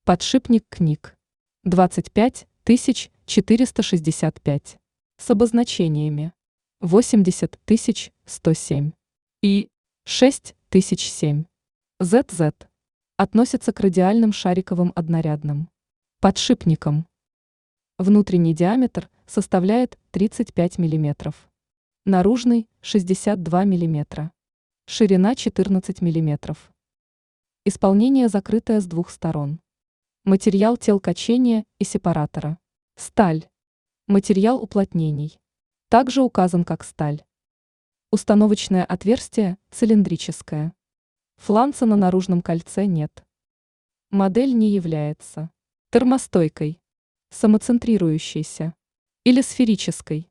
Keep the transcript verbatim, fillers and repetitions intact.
Подшипник книг. двадцать пять тысяч четыреста шестьдесят пять. С обозначениями восемьдесят тысяч сто семь и шесть тысяч семь. зет зет. Относится к радиальным шариковым однорядным подшипникам. Внутренний диаметр составляет тридцать пять миллиметров. Наружный – шестьдесят два миллиметра. Ширина четырнадцать миллиметров. Исполнение закрытое с двух сторон. Материал тел качения и сепаратора. Сталь. Материал уплотнений. Также указан как сталь. Установочное отверстие цилиндрическое. Фланца на наружном кольце нет. Модель не является термостойкой, самоцентрирующейся или сферической.